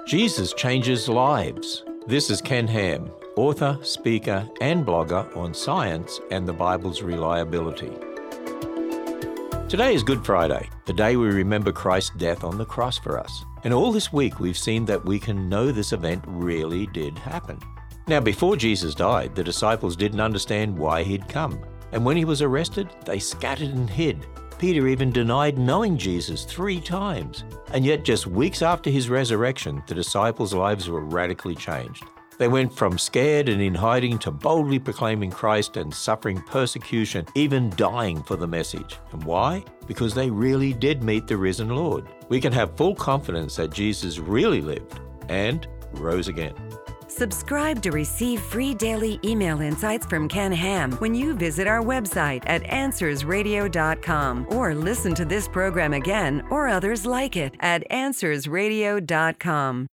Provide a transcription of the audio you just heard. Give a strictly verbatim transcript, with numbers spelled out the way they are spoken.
Jesus changes lives. This is Ken Ham, author, speaker, and blogger on science and the Bible's reliability. Today is Good Friday, the day we remember Christ's death on the cross for us. And all this week we've seen that we can know this event really did happen. Now, before Jesus died, the disciples didn't understand why he'd come. And when he was arrested, they scattered and hid. Peter even denied knowing Jesus three times. And yet, just weeks after his resurrection, the disciples' lives were radically changed. They went from scared and in hiding to boldly proclaiming Christ and suffering persecution, even dying for the message. And why? Because they really did meet the risen Lord. We can have full confidence that Jesus really lived and rose again. Subscribe to receive free daily email insights from Ken Ham when you visit our website at answers radio dot com or listen to this program again or others like it at answers radio dot com.